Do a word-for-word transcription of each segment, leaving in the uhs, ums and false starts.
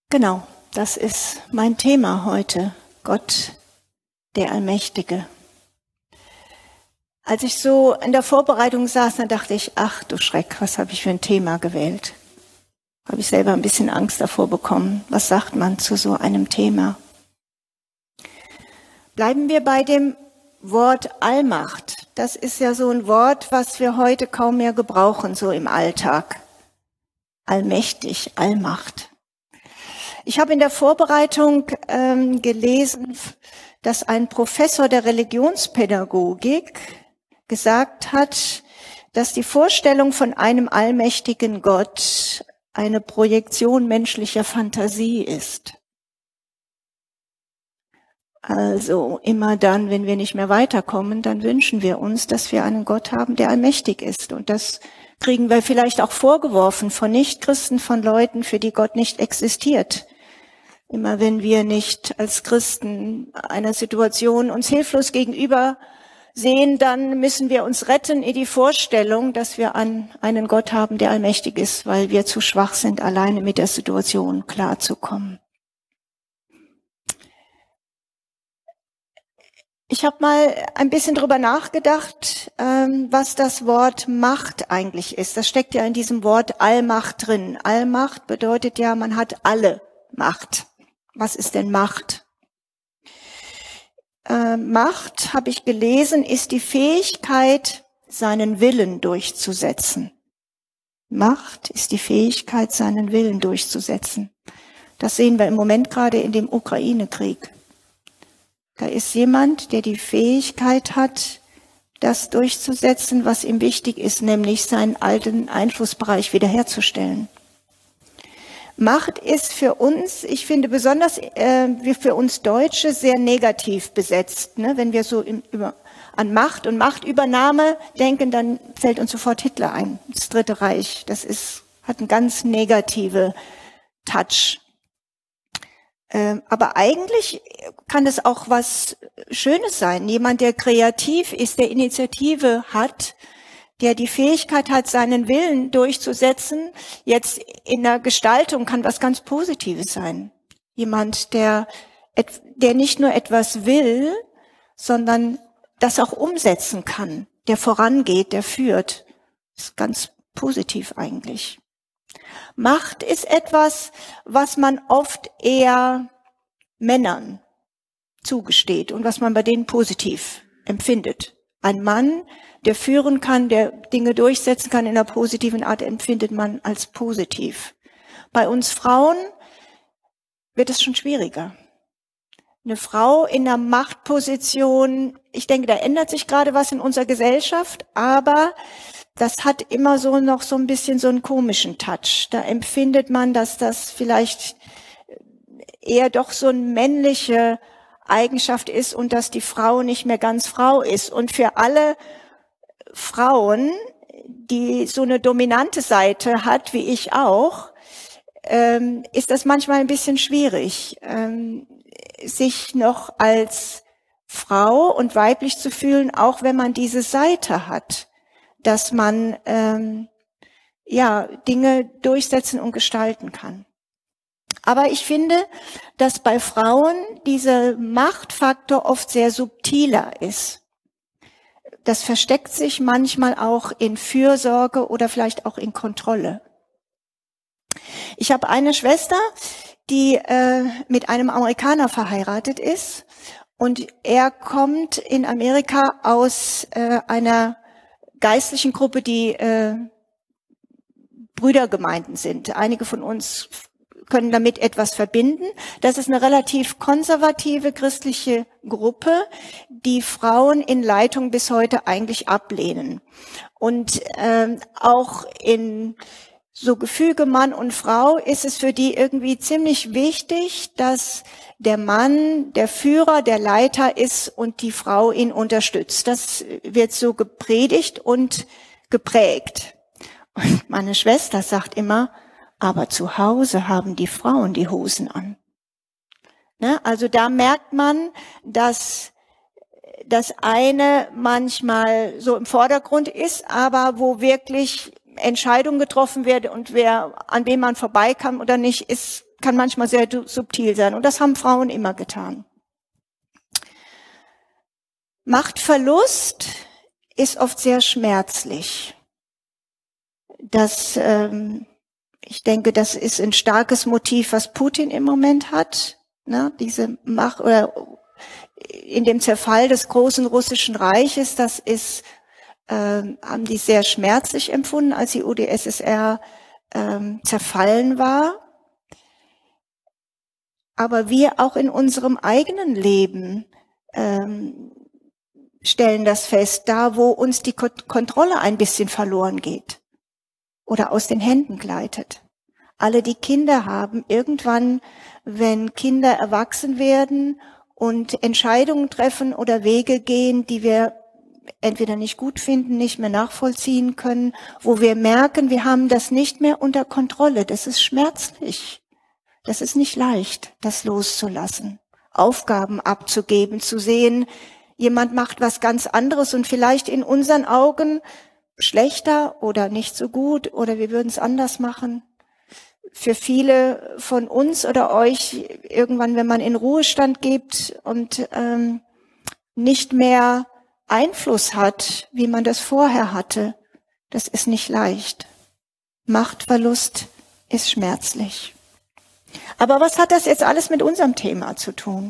Genau, das ist mein Thema heute, Gott, der Allmächtige. Als ich so in der Vorbereitung saß, dann dachte ich, ach du Schreck, was habe ich für ein Thema gewählt? Habe ich selber ein bisschen Angst davor bekommen. Was sagt man zu so einem Thema? Bleiben wir bei dem Wort Allmacht. Das ist ja so ein Wort, was wir heute kaum mehr gebrauchen, so im Alltag. Allmächtig, Allmacht. Ich habe in der Vorbereitung ähm, gelesen, dass ein Professor der Religionspädagogik gesagt hat, dass die Vorstellung von einem allmächtigen Gott eine Projektion menschlicher Fantasie ist. Also immer dann, wenn wir nicht mehr weiterkommen, dann wünschen wir uns, dass wir einen Gott haben, der allmächtig ist. Und das kriegen wir vielleicht auch vorgeworfen von Nichtchristen, von Leuten, für die Gott nicht existiert. Immer wenn wir nicht als Christen einer Situation uns hilflos gegenüber sehen, dann müssen wir uns retten in die Vorstellung, dass wir an einen Gott haben, der allmächtig ist, weil wir zu schwach sind, alleine mit der Situation klarzukommen. Ich habe mal ein bisschen drüber nachgedacht, was das Wort Macht eigentlich ist. Das steckt ja in diesem Wort Allmacht drin. Allmacht bedeutet ja, man hat alle Macht. Was ist denn Macht? Äh, Macht, habe ich gelesen, ist die Fähigkeit, seinen Willen durchzusetzen. Macht ist die Fähigkeit, seinen Willen durchzusetzen. Das sehen wir im Moment gerade in dem Ukraine-Krieg. Da ist jemand, der die Fähigkeit hat, das durchzusetzen, was ihm wichtig ist, nämlich seinen alten Einflussbereich wiederherzustellen. Macht ist für uns, ich finde besonders äh, für uns Deutsche sehr negativ besetzt. Ne? Wenn wir so im, über, an Macht und Machtübernahme denken, dann fällt uns sofort Hitler ein, das Dritte Reich. Das ist, hat einen ganz negative Touch. Ähm, aber eigentlich kann es auch was Schönes sein. Jemand, der kreativ ist, der Initiative hat, der die Fähigkeit hat, seinen Willen durchzusetzen, jetzt in der Gestaltung kann was ganz Positives sein. Jemand, der, der nicht nur etwas will, sondern das auch umsetzen kann, der vorangeht, der führt. Das ist ganz positiv eigentlich. Macht ist etwas, was man oft eher Männern zugesteht und was man bei denen positiv empfindet. Ein Mann, der führen kann, der Dinge durchsetzen kann in einer positiven Art, empfindet man als positiv. Bei uns Frauen wird es schon schwieriger. Eine Frau in einer Machtposition, ich denke, da ändert sich gerade was in unserer Gesellschaft, aber das hat immer so noch so ein bisschen so einen komischen Touch. Da empfindet man, dass das vielleicht eher doch so eine männliche Eigenschaft ist und dass die Frau nicht mehr ganz Frau ist. Und für alle Frauen, die so eine dominante Seite hat, wie ich auch, ähm, ist das manchmal ein bisschen schwierig, ähm, sich noch als Frau und weiblich zu fühlen, auch wenn man diese Seite hat, dass man ähm, ja Dinge durchsetzen und gestalten kann. Aber ich finde, dass bei Frauen dieser Machtfaktor oft sehr subtiler ist. Das versteckt sich manchmal auch in Fürsorge oder vielleicht auch in Kontrolle. Ich habe eine Schwester, die äh, mit einem Amerikaner verheiratet ist und er kommt in Amerika aus äh, einer geistlichen Gruppe, die äh, Brüdergemeinden sind. Einige von uns können damit etwas verbinden. Das ist eine relativ konservative christliche Gruppe, die Frauen in Leitung bis heute eigentlich ablehnen. Und ähm, auch in so Gefüge Mann und Frau ist es für die irgendwie ziemlich wichtig, dass der Mann der Führer, der Leiter ist und die Frau ihn unterstützt. Das wird so gepredigt und geprägt. Und meine Schwester sagt immer, aber zu Hause haben die Frauen die Hosen an. Ne? Also da merkt man, dass das eine manchmal so im Vordergrund ist, aber wo wirklich Entscheidungen getroffen werden und wer, an wem man vorbeikam oder nicht, ist kann manchmal sehr subtil sein. Und das haben Frauen immer getan. Machtverlust ist oft sehr schmerzlich. Das, ähm, ich denke, das ist ein starkes Motiv, was Putin im Moment hat. Ne? Diese Macht oder in dem Zerfall des großen russischen Reiches, das ist, ähm, haben die sehr schmerzlich empfunden, als die U d S S R ähm, zerfallen war. Aber wir auch in unserem eigenen Leben ähm, stellen das fest, da wo uns die Kontrolle ein bisschen verloren geht oder aus den Händen gleitet. Alle, die Kinder haben, irgendwann, wenn Kinder erwachsen werden und Entscheidungen treffen oder Wege gehen, die wir entweder nicht gut finden, nicht mehr nachvollziehen können, wo wir merken, wir haben das nicht mehr unter Kontrolle. Das ist schmerzlich. Das ist nicht leicht, das loszulassen, Aufgaben abzugeben, zu sehen, jemand macht was ganz anderes und vielleicht in unseren Augen schlechter oder nicht so gut oder wir würden es anders machen. Für viele von uns oder euch irgendwann, wenn man in Ruhestand geht und ähm, nicht mehr Einfluss hat, wie man das vorher hatte, das ist nicht leicht. Machtverlust ist schmerzlich. Aber was hat das jetzt alles mit unserem Thema zu tun?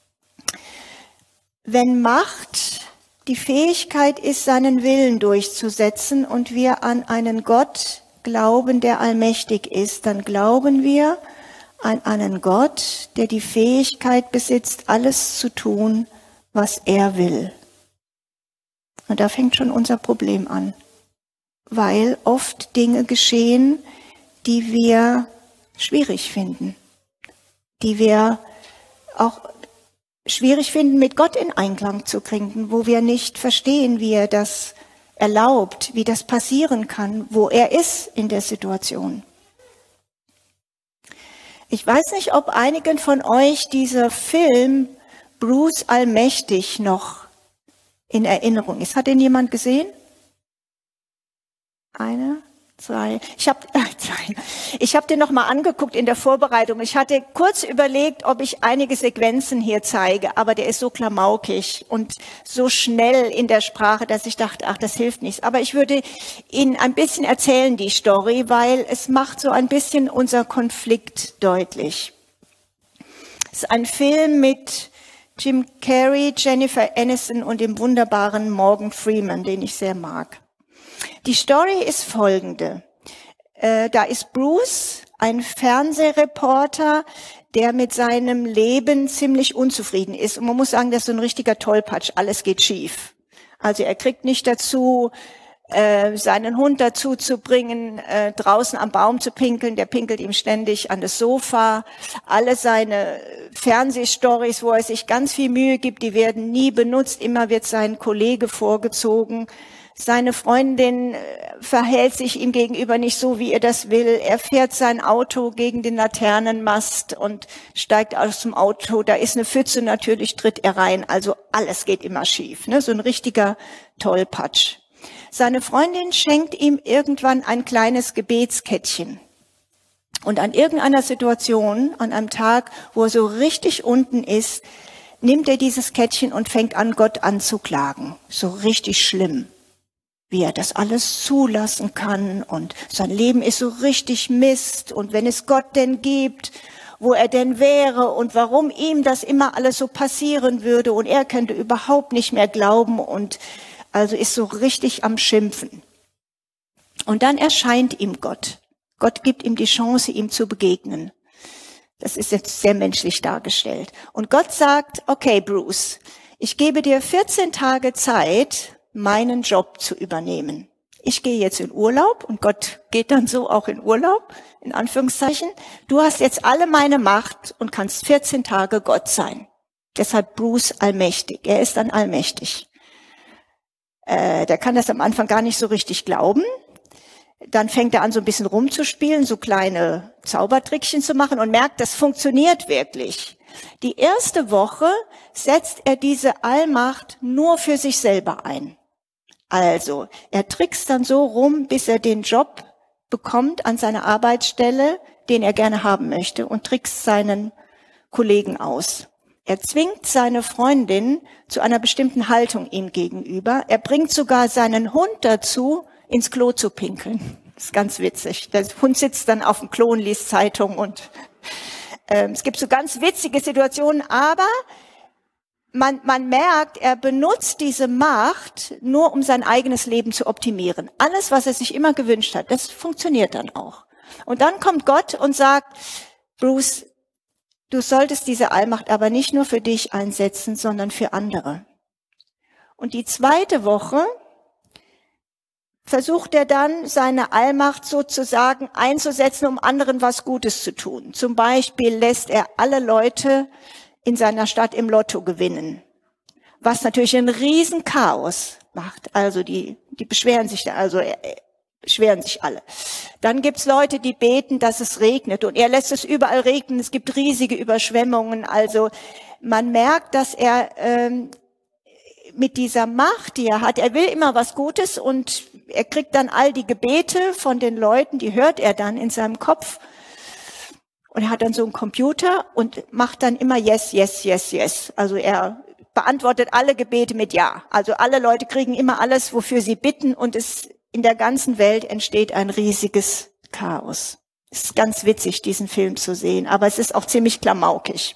Wenn Macht die Fähigkeit ist, seinen Willen durchzusetzen und wir an einen Gott glauben, der allmächtig ist, dann glauben wir an einen Gott, der die Fähigkeit besitzt, alles zu tun, was er will. Und da fängt schon unser Problem an, weil oft Dinge geschehen, die wir schwierig finden, die wir auch schwierig finden, mit Gott in Einklang zu bringen, wo wir nicht verstehen, wie er das erlaubt, wie das passieren kann, wo er ist in der Situation. Ich weiß nicht, ob einigen von euch dieser Film Bruce Allmächtig noch in Erinnerung ist. Hat den jemand gesehen? Eine? Zwei. Ich habe äh, zwei. Ich habe den noch mal angeguckt in der Vorbereitung. Ich hatte kurz überlegt, ob ich einige Sequenzen hier zeige, aber der ist so klamaukig und so schnell in der Sprache, dass ich dachte, ach, das hilft nichts. Aber ich würde Ihnen ein bisschen erzählen, die Story, weil es macht so ein bisschen unser Konflikt deutlich. Es ist ein Film mit Jim Carrey, Jennifer Aniston und dem wunderbaren Morgan Freeman, den ich sehr mag. Die Story ist folgende. Äh, da ist Bruce, ein Fernsehreporter, der mit seinem Leben ziemlich unzufrieden ist. Und man muss sagen, das ist so ein richtiger Tollpatsch. Alles geht schief. Also er kriegt nicht dazu, äh, seinen Hund dazu zu bringen, äh, draußen am Baum zu pinkeln. Der pinkelt ihm ständig an das Sofa. Alle seine Fernsehstories, wo er sich ganz viel Mühe gibt, die werden nie benutzt. Immer wird sein Kollege vorgezogen. Seine Freundin verhält sich ihm gegenüber nicht so, wie er das will. Er fährt sein Auto gegen den Laternenmast und steigt aus dem Auto. Da ist eine Pfütze, natürlich tritt er rein. Also alles geht immer schief, ne? So ein richtiger Tollpatsch. Seine Freundin schenkt ihm irgendwann ein kleines Gebetskettchen. Und an irgendeiner Situation, an einem Tag, wo er so richtig unten ist, nimmt er dieses Kettchen und fängt an, Gott anzuklagen. So richtig schlimm, wie er das alles zulassen kann und sein Leben ist so richtig Mist und wenn es Gott denn gibt, wo er denn wäre und warum ihm das immer alles so passieren würde und er könnte überhaupt nicht mehr glauben und also ist so richtig am Schimpfen. Und dann erscheint ihm Gott. Gott gibt ihm die Chance, ihm zu begegnen. Das ist jetzt sehr menschlich dargestellt. Und Gott sagt, okay Bruce, ich gebe dir vierzehn Tage Zeit, meinen Job zu übernehmen. Ich gehe jetzt in Urlaub und Gott geht dann so auch in Urlaub, in Anführungszeichen. Du hast jetzt alle meine Macht und kannst vierzehn Tage Gott sein. Deshalb Bruce allmächtig. Er ist dann allmächtig. Äh, der kann das am Anfang gar nicht so richtig glauben. Dann fängt er an, so ein bisschen rumzuspielen, so kleine Zaubertrickchen zu machen und merkt, das funktioniert wirklich. Die erste Woche setzt er diese Allmacht nur für sich selber ein. Also, er trickst dann so rum, bis er den Job bekommt an seiner Arbeitsstelle, den er gerne haben möchte und trickst seinen Kollegen aus. Er zwingt seine Freundin zu einer bestimmten Haltung ihm gegenüber. Er bringt sogar seinen Hund dazu, ins Klo zu pinkeln. Das ist ganz witzig. Der Hund sitzt dann auf dem Klo und liest Zeitung und äh, es gibt so ganz witzige Situationen, aber Man, man merkt, er benutzt diese Macht nur, um sein eigenes Leben zu optimieren. Alles, was er sich immer gewünscht hat, das funktioniert dann auch. Und dann kommt Gott und sagt, Bruce, du solltest diese Allmacht aber nicht nur für dich einsetzen, sondern für andere. Und die zweite Woche versucht er dann, seine Allmacht sozusagen einzusetzen, um anderen was Gutes zu tun. Zum Beispiel lässt er alle Leute in seiner Stadt im Lotto gewinnen, was natürlich ein Riesenchaos macht. Also die, die beschweren sich da, also äh, beschweren sich alle. Dann gibt's Leute, die beten, dass es regnet und er lässt es überall regnen. Es gibt riesige Überschwemmungen. Also man merkt, dass er ähm, mit dieser Macht, die er hat, er will immer was Gutes und er kriegt dann all die Gebete von den Leuten, die hört er dann in seinem Kopf. Und er hat dann so einen Computer und macht dann immer yes, yes, yes, yes. Also er beantwortet alle Gebete mit ja. Also alle Leute kriegen immer alles, wofür sie bitten und es in der ganzen Welt entsteht ein riesiges Chaos. Es ist ganz witzig, diesen Film zu sehen, aber es ist auch ziemlich klamaukig.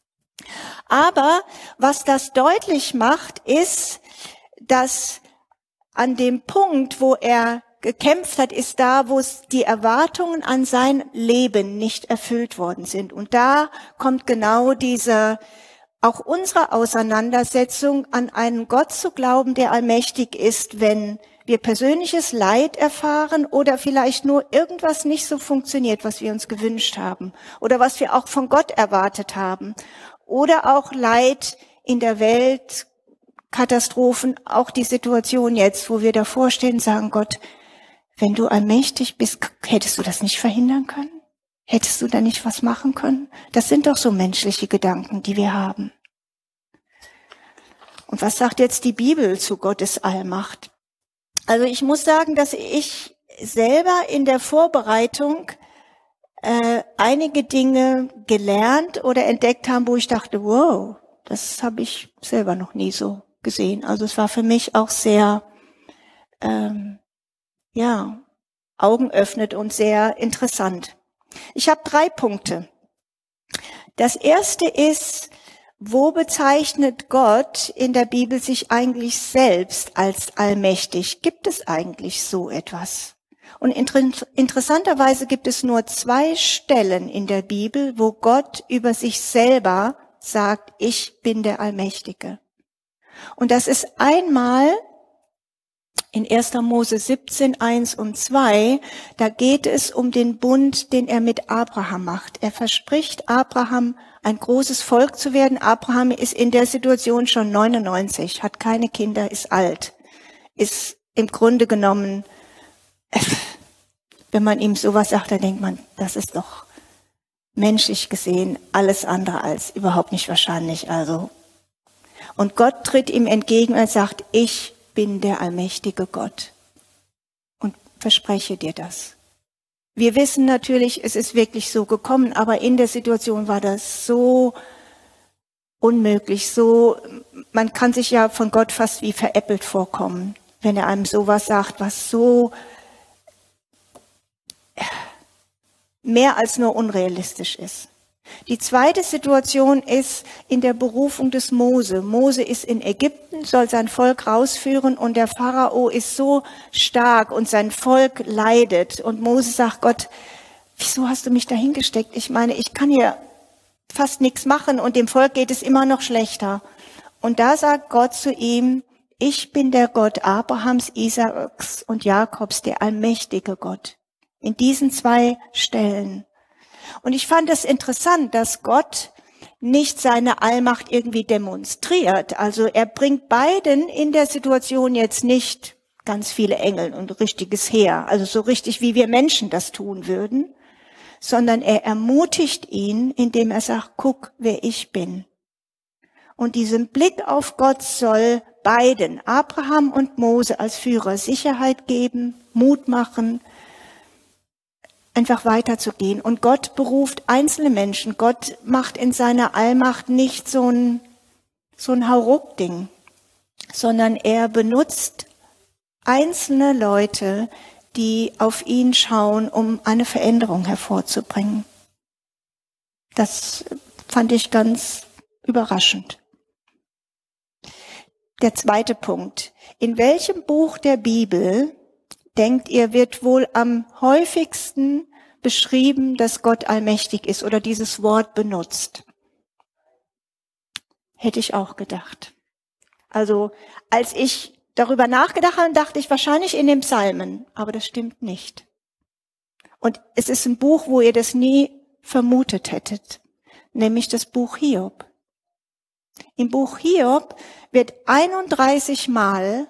Aber was das deutlich macht, ist, dass an dem Punkt, wo er gekämpft hat, ist da, wo es die Erwartungen an sein Leben nicht erfüllt worden sind. Und da kommt genau diese, auch unsere Auseinandersetzung an einen Gott zu glauben, der allmächtig ist, wenn wir persönliches Leid erfahren oder vielleicht nur irgendwas nicht so funktioniert, was wir uns gewünscht haben oder was wir auch von Gott erwartet haben oder auch Leid in der Welt, Katastrophen, auch die Situation jetzt, wo wir davor stehen und sagen, Gott, wenn du allmächtig bist, hättest du das nicht verhindern können? Hättest du da nicht was machen können? Das sind doch so menschliche Gedanken, die wir haben. Und was sagt jetzt die Bibel zu Gottes Allmacht? Also ich muss sagen, dass ich selber in der Vorbereitung äh, einige Dinge gelernt oder entdeckt habe, wo ich dachte, wow, das habe ich selber noch nie so gesehen. Also es war für mich auch sehr ähm, ja, Augen öffnet und sehr interessant. Ich habe drei Punkte. Das erste ist, wo bezeichnet Gott in der Bibel sich eigentlich selbst als allmächtig? Gibt es eigentlich so etwas? Und inter- interessanterweise gibt es nur zwei Stellen in der Bibel, wo Gott über sich selber sagt, ich bin der Allmächtige. Und das ist einmal in erster Mose siebzehn, eins und zwei, da geht es um den Bund, den er mit Abraham macht. Er verspricht Abraham, ein großes Volk zu werden. Abraham ist in der Situation schon neunundneunzig, hat keine Kinder, ist alt, ist im Grunde genommen, wenn man ihm sowas sagt, dann denkt man, das ist doch menschlich gesehen alles andere als überhaupt nicht wahrscheinlich. Also, und Gott tritt ihm entgegen und sagt, ich bin der allmächtige Gott und verspreche dir das. Wir wissen natürlich, es ist wirklich so gekommen, aber in der Situation war das so unmöglich, so, man kann sich ja von Gott fast wie veräppelt vorkommen, wenn er einem sowas sagt, was so mehr als nur unrealistisch ist. Die zweite Situation ist in der Berufung des Mose. Mose ist in Ägypten, soll sein Volk rausführen und der Pharao ist so stark und sein Volk leidet. Und Mose sagt Gott, wieso hast du mich da hingesteckt? Ich meine, ich kann hier fast nichts machen und dem Volk geht es immer noch schlechter. Und da sagt Gott zu ihm, ich bin der Gott Abrahams, Isaaks und Jakobs, der allmächtige Gott. In diesen zwei Stellen. Und ich fand es interessant, dass Gott nicht seine Allmacht irgendwie demonstriert. Also er bringt beiden in der Situation jetzt nicht ganz viele Engel und richtiges Heer, also so richtig, wie wir Menschen das tun würden, sondern er ermutigt ihn, indem er sagt, guck, wer ich bin. Und diesen Blick auf Gott soll beiden, Abraham und Mose als Führer, Sicherheit geben, Mut machen, einfach weiterzugehen. Und Gott beruft einzelne Menschen. Gott macht in seiner Allmacht nicht so ein, so ein Hauruck-Ding, sondern er benutzt einzelne Leute, die auf ihn schauen, um eine Veränderung hervorzubringen. Das fand ich ganz überraschend. Der zweite Punkt. In welchem Buch der Bibel, denkt ihr, wird wohl am häufigsten beschrieben, dass Gott allmächtig ist oder dieses Wort benutzt? Hätte ich auch gedacht. Also als ich darüber nachgedacht habe, dachte ich wahrscheinlich in den Psalmen, aber das stimmt nicht. Und es ist ein Buch, wo ihr das nie vermutet hättet, nämlich das Buch Hiob. Im Buch Hiob wird einunddreißig Mal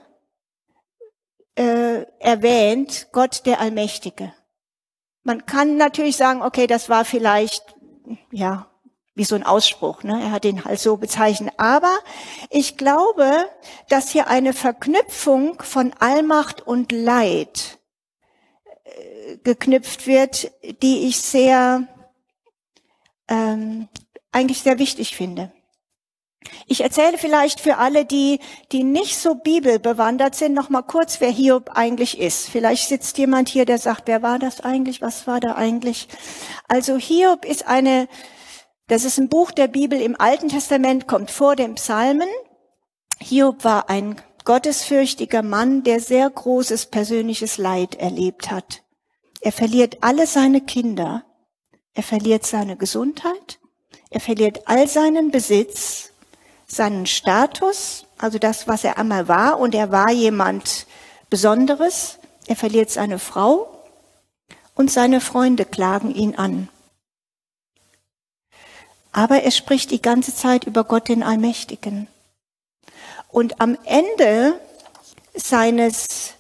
äh, erwähnt Gott der Allmächtige. Man kann natürlich sagen, okay, das war vielleicht, ja, wie so ein Ausspruch, ne? Er hat ihn halt so bezeichnet. Aber ich glaube, dass hier eine Verknüpfung von Allmacht und Leid äh, geknüpft wird, die ich sehr, ähm, eigentlich sehr wichtig finde. Ich erzähle vielleicht für alle, die, die nicht so bibelbewandert sind, noch mal kurz, wer Hiob eigentlich ist. Vielleicht sitzt jemand hier, der sagt, wer war das eigentlich? Was war da eigentlich? Also Hiob ist eine, das ist ein Buch der Bibel im Alten Testament, kommt vor den Psalmen. Hiob war ein gottesfürchtiger Mann, der sehr großes persönliches Leid erlebt hat. Er verliert alle seine Kinder. Er verliert seine Gesundheit. Er verliert all seinen Besitz, seinen Status, also das, was er einmal war, und er war jemand Besonderes. Er verliert seine Frau und seine Freunde klagen ihn an. Aber er spricht die ganze Zeit über Gott, den Allmächtigen. Und am Ende seines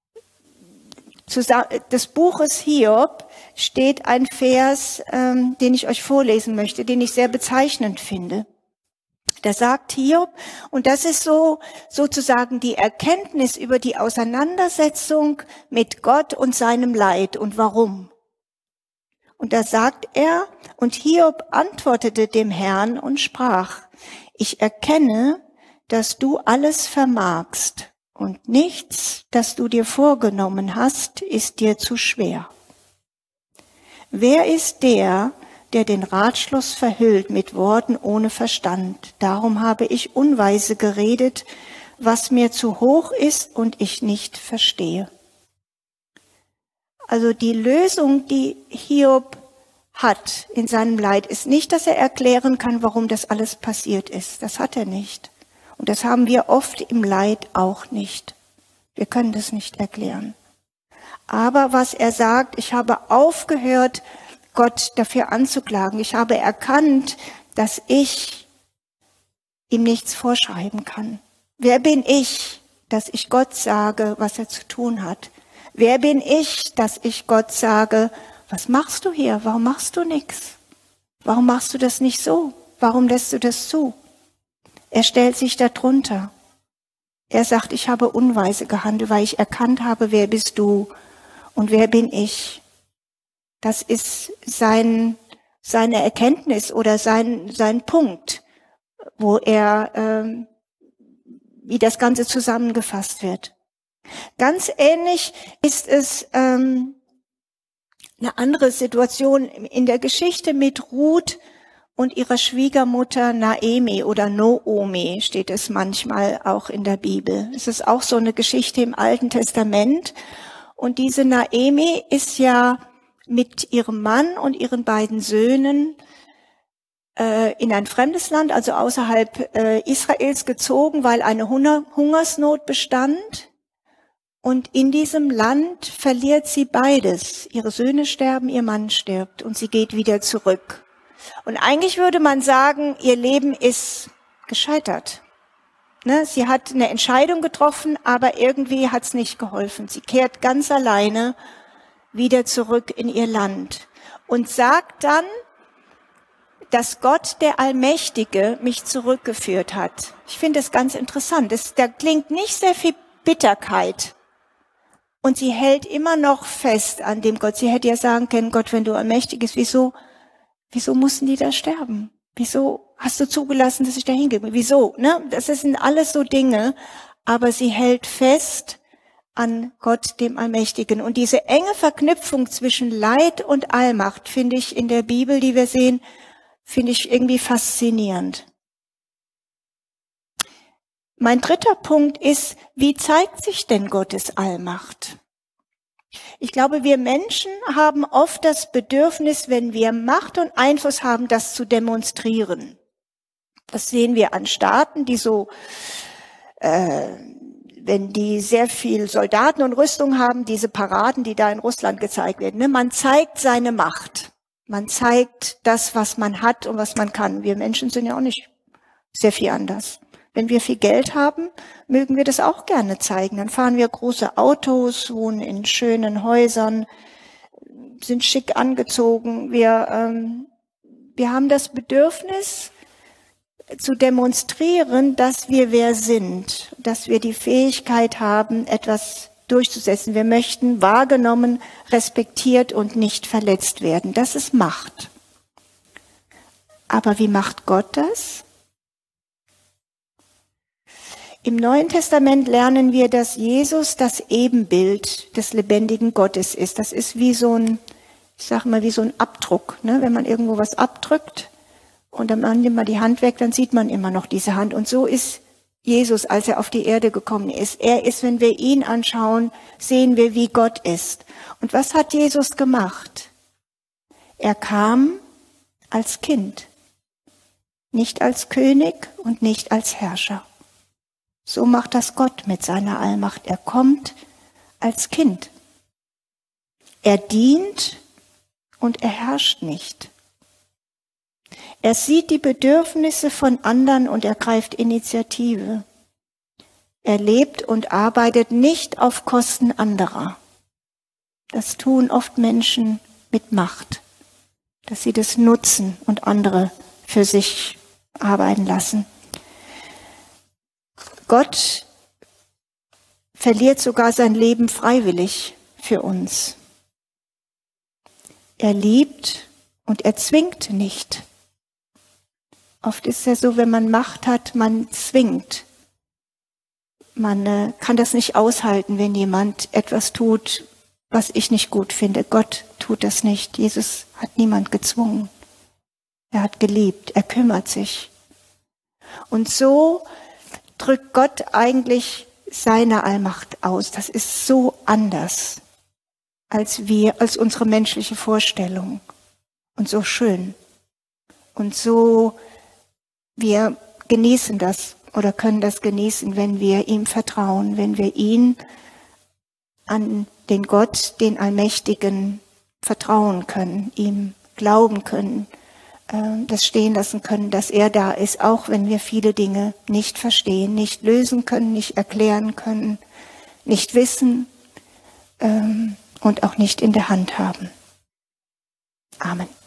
des Buches Hiob steht ein Vers, ähm, den ich euch vorlesen möchte, den ich sehr bezeichnend finde. Da sagt Hiob, und das ist so sozusagen die Erkenntnis über die Auseinandersetzung mit Gott und seinem Leid und warum. Und da sagt er, und Hiob antwortete dem Herrn und sprach, ich erkenne, dass du alles vermagst und nichts, das du dir vorgenommen hast, ist dir zu schwer. Wer ist der, der den Ratschluss verhüllt mit Worten ohne Verstand? Darum habe ich unweise geredet, was mir zu hoch ist und ich nicht verstehe. Also die Lösung, die Hiob hat in seinem Leid, ist nicht, dass er erklären kann, warum das alles passiert ist. Das hat er nicht. Und das haben wir oft im Leid auch nicht. Wir können das nicht erklären. Aber was er sagt, ich habe aufgehört, Gott dafür anzuklagen. Ich habe erkannt, dass ich ihm nichts vorschreiben kann. Wer bin ich, dass ich Gott sage, was er zu tun hat? Wer bin ich, dass ich Gott sage, was machst du hier? Warum machst du nichts? Warum machst du das nicht so? Warum lässt du das zu? Er stellt sich darunter. Er sagt, ich habe unweise gehandelt, weil ich erkannt habe, wer bist du und wer bin ich? Das ist sein, seine Erkenntnis oder sein, sein Punkt, wo er, ähm, wie das Ganze zusammengefasst wird. Ganz ähnlich ist es ähm, eine andere Situation in der Geschichte mit Ruth und ihrer Schwiegermutter Naomi oder Noomi steht es manchmal auch in der Bibel. Es ist auch so eine Geschichte im Alten Testament. Und diese Naomi ist ja mit ihrem Mann und ihren beiden Söhnen äh, in ein fremdes Land, also außerhalb äh, Israels gezogen, weil eine Hunger- Hungersnot bestand. Und in diesem Land verliert sie beides. Ihre Söhne sterben, ihr Mann stirbt und sie geht wieder zurück. Und eigentlich würde man sagen, ihr Leben ist gescheitert. Ne? Sie hat eine Entscheidung getroffen, aber irgendwie hat es nicht geholfen. Sie kehrt ganz alleine wieder zurück in ihr Land und sagt dann, dass Gott, der Allmächtige, mich zurückgeführt hat. Ich finde es ganz interessant. Es, da klingt nicht sehr viel Bitterkeit Und sie hält immer noch fest an dem Gott. Sie hätte ja sagen können, Gott, wenn du allmächtig bist, wieso, wieso mussten die da sterben? Wieso hast du zugelassen, dass ich da hingehe? Wieso? Ne? Das sind alles so Dinge. Aber sie hält fest an Gott, dem Allmächtigen. Und diese enge Verknüpfung zwischen Leid und Allmacht finde ich in der Bibel, die wir sehen, finde ich irgendwie faszinierend. Mein dritter Punkt ist, wie zeigt sich denn Gottes Allmacht? Ich glaube, wir Menschen haben oft das Bedürfnis, wenn wir Macht und Einfluss haben, das zu demonstrieren. Das sehen wir an Staaten, die so, äh, wenn die sehr viel Soldaten und Rüstung haben, diese Paraden, die da in Russland gezeigt werden. Ne? Man zeigt seine Macht. Man zeigt das, was man hat und was man kann. Wir Menschen sind ja auch nicht sehr viel anders. Wenn wir viel Geld haben, mögen wir das auch gerne zeigen. Dann fahren wir große Autos, wohnen in schönen Häusern, sind schick angezogen. Wir, ähm, wir haben das Bedürfnis zu demonstrieren, dass wir wer sind, dass wir die Fähigkeit haben, etwas durchzusetzen. Wir möchten wahrgenommen, respektiert und nicht verletzt werden. Das ist Macht. Aber wie macht Gott das? Im Neuen Testament lernen wir, dass Jesus das Ebenbild des lebendigen Gottes ist. Das ist wie so ein, ich sage mal, wie so ein Abdruck. Ne? Wenn man irgendwo was abdrückt und dann nimmt man die Hand weg, dann sieht man immer noch diese Hand. Und so ist Jesus, als er auf die Erde gekommen ist. Er ist, wenn wir ihn anschauen, sehen wir, wie Gott ist. Und was hat Jesus gemacht? Er kam als Kind, nicht als König und nicht als Herrscher. So macht das Gott mit seiner Allmacht. Er kommt als Kind. Er dient und er herrscht nicht. Er sieht die Bedürfnisse von anderen und ergreift Initiative. Er lebt und arbeitet nicht auf Kosten anderer. Das tun oft Menschen mit Macht, dass sie das nutzen und andere für sich arbeiten lassen. Gott verliert sogar sein Leben freiwillig für uns. Er liebt und er zwingt nicht. Oft ist es ja so, wenn man Macht hat, man zwingt. Man äh, kann das nicht aushalten, wenn jemand etwas tut, was ich nicht gut finde. Gott tut das nicht. Jesus hat niemand gezwungen. Er hat geliebt. Er kümmert sich. Und so drückt Gott eigentlich seine Allmacht aus. Das ist so anders als wir, als unsere menschliche Vorstellung. Und so schön. Und so, wir genießen das oder können das genießen, wenn wir ihm vertrauen, wenn wir ihn an den Gott, den Allmächtigen, vertrauen können, ihm glauben können, das stehen lassen können, dass er da ist, auch wenn wir viele Dinge nicht verstehen, nicht lösen können, nicht erklären können, nicht wissen ähm, und auch nicht in der Hand haben. Amen.